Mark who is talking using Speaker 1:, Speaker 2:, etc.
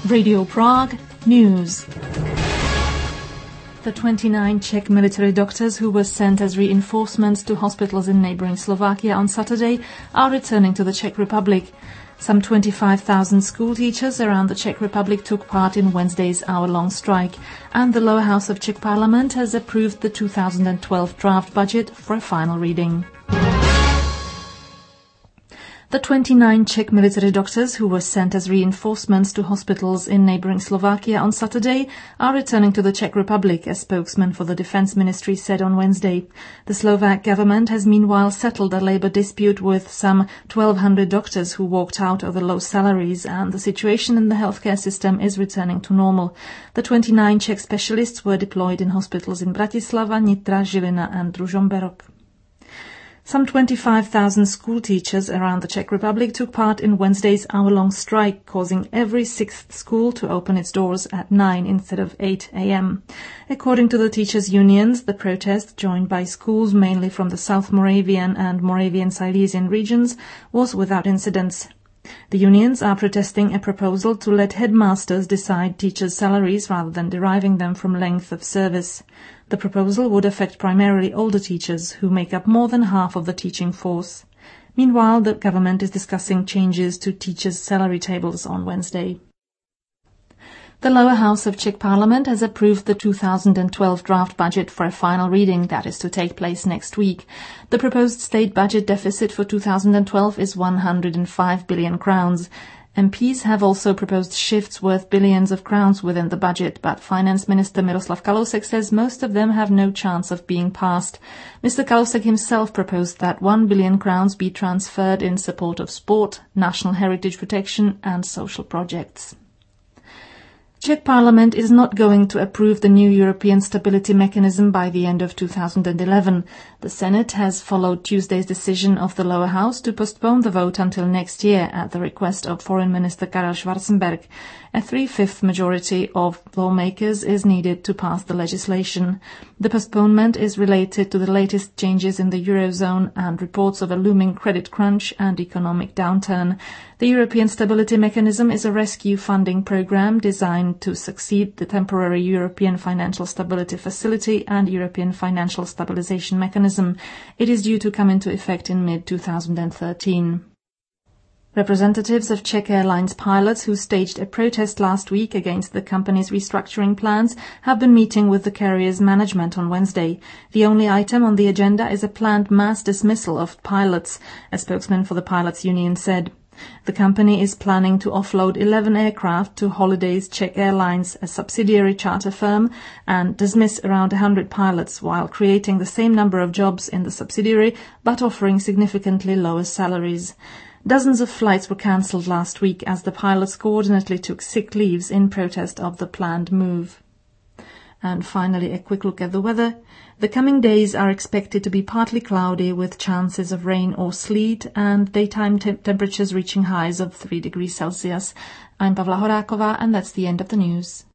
Speaker 1: Radio Prague News. The 29 Czech military doctors who were sent as reinforcements to hospitals in neighbouring Slovakia on Saturday are returning to the Czech Republic. Some 25,000 school teachers around the Czech Republic took part in Wednesday's hour-long strike, and the lower house of Czech Parliament has approved the 2012 draft budget for a final reading. The 29 Czech military doctors who were sent as reinforcements to hospitals in neighbouring Slovakia on Saturday are returning to the Czech Republic, a spokesman for the Defence Ministry said on Wednesday. The Slovak government has meanwhile settled a labour dispute with some 1,200 doctors who walked out over low salaries, and the situation in the healthcare system is returning to normal. The 29 Czech specialists were deployed in hospitals in Bratislava, Nitra, Žilina and Ružomberok. Some 25,000 school teachers around the Czech Republic took part in Wednesday's hour-long strike, causing every sixth school to open its doors at 9 instead of 8 a.m. According to the teachers' unions, the protest, joined by schools mainly from the South Moravian and Moravian Silesian regions, was without incidents. The unions are protesting a proposal to let headmasters decide teachers' salaries rather than deriving them from length of service. The proposal would affect primarily older teachers, who make up more than half of the teaching force. Meanwhile, the government is discussing changes to teachers' salary tables on Wednesday. The lower house of Czech Parliament has approved the 2012 draft budget for a final reading that is to take place next week. The proposed state budget deficit for 2012 is 105 billion crowns. MPs have also proposed shifts worth billions of crowns within the budget, but Finance Minister Miroslav Kalousek says most of them have no chance of being passed. Mr. Kalousek himself proposed that 1 billion crowns be transferred in support of sport, national heritage protection and social projects. Czech Parliament is not going to approve the new European Stability Mechanism by the end of 2011. The Senate has followed Tuesday's decision of the lower house to postpone the vote until next year at the request of Foreign Minister Karel Schwarzenberg. A 3/5 majority of lawmakers is needed to pass the legislation. The postponement is related to the latest changes in the Eurozone and reports of a looming credit crunch and economic downturn. The European Stability Mechanism is a rescue funding programme designed to succeed the temporary European Financial Stability Facility and European Financial Stabilisation Mechanism. It is due to come into effect in mid-2013. Representatives of Czech Airlines pilots who staged a protest last week against the company's restructuring plans have been meeting with the carrier's management on Wednesday. The only item on the agenda is a planned mass dismissal of pilots, a spokesman for the pilots' union said. The company is planning to offload 11 aircraft to Holidays Czech Airlines, a subsidiary charter firm, and dismiss around 100 pilots while creating the same number of jobs in the subsidiary but offering significantly lower salaries. Dozens of flights were cancelled last week as the pilots coordinately took sick leaves in protest of the planned move. And finally, a quick look at the weather. The coming days are expected to be partly cloudy with chances of rain or sleet and daytime temperatures reaching highs of 3 degrees Celsius. I'm Pavla Horáková and that's the end of the news.